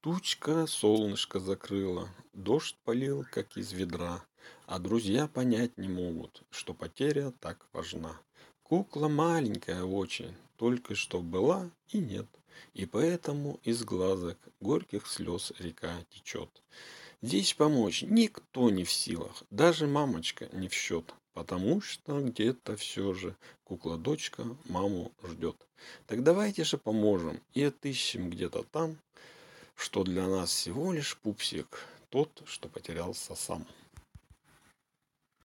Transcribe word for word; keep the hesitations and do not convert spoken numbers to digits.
Тучка солнышко закрыла, дождь полил, как из ведра, а друзья понять не могут, что потеря так важна. Кукла маленькая очень, только что была и нет, и поэтому из глазок горьких слез река течет. Здесь помочь никто не в силах, даже мамочка не в счет, потому что где-то все же кукла-дочка маму ждет. Так давайте же поможем и отыщем где-то там, что для нас всего лишь пупсик, тот, что потерялся сам.